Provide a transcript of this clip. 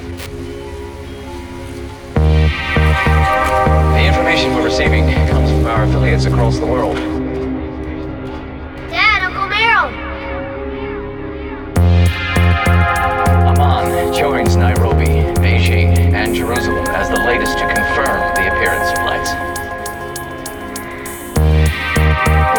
The information we're receiving comes from our affiliates across the world.